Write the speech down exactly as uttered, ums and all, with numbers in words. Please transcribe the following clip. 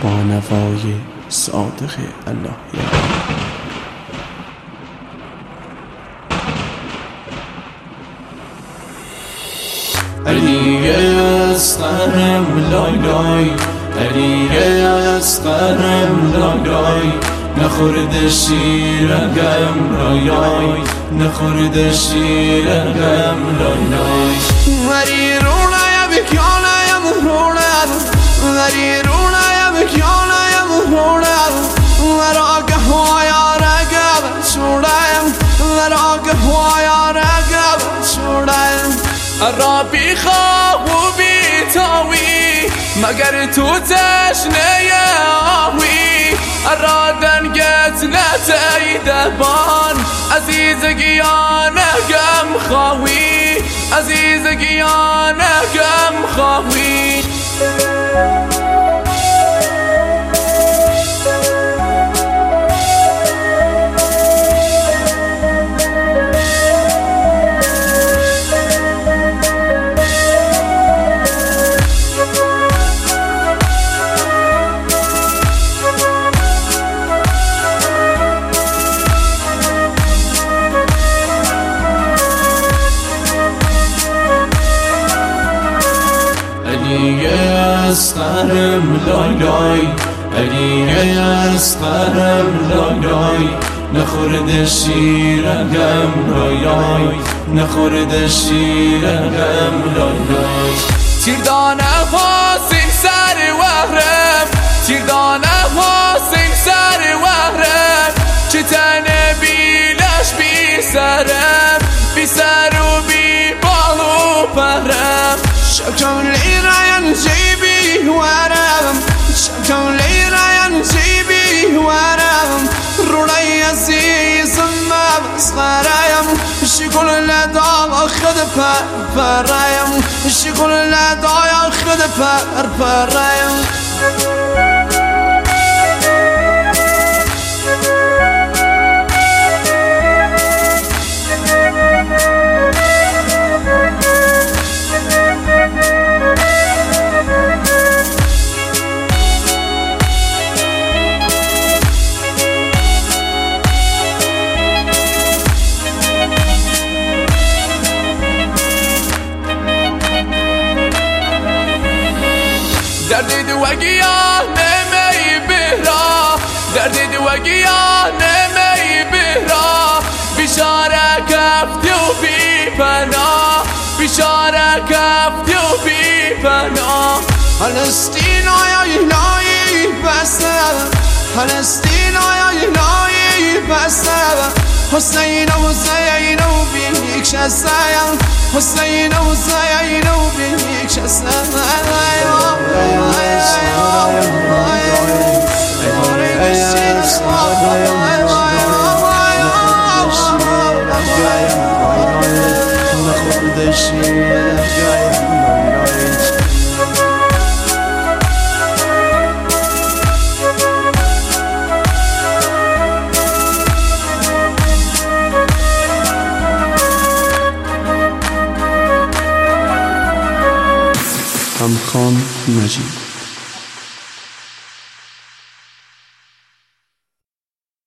با نوای صادق الله یار. علی اسقرم لای لای، علی اسقرم لای لای، نخورد شیرگم لای، نخورد شیرگم لای. وری رونا بکیانم رونا، وری رونا بکیانم رونا، ورا قهوه رقب شورایم، ورا قهوه رقب شورایم. رابی خواب و بیتاوی مگر تو تشنه آوی، را دنگت نتی دبان عزیزگیانه گم خواهی، عزیزگیانه گم خواهی. علی اسقرم لای لای، علی اسقرم لای لای، نخورد شیرگم لای، نخورد شیرگم لای. تیردانه حسین سر وهرم، تیردانه حسین سر وهرم، چه تنه بیلش بی سرم، بی سر و بی بال و پرم. شکم لیراین جیبی ورم، شکم لیراین جیبی ورم، رونای عزیزم مسخرایم، شکل لدای خود پر پرایم، شکل لدای خود پر پرایم. دردی دوگیان نمی بهرا، دردی دوگیان نمی بهرا، بیچاره کفتی و بی پناه، بیچاره کفتی و بی پناه. فلسطین آیا الهی بسم، فلسطین آیا الهی بسم، حسین و حسین و بیک شسم، حسین و حسین و بیک شسم. همخوان مجید.